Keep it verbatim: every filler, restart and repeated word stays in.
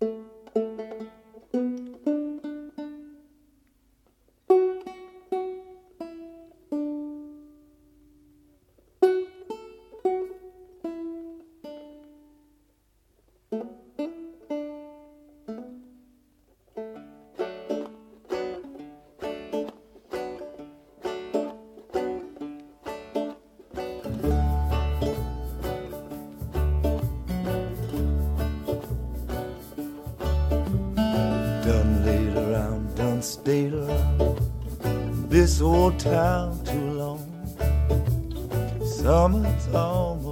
Done laid around, done stayed around this old town too long. Summer's almost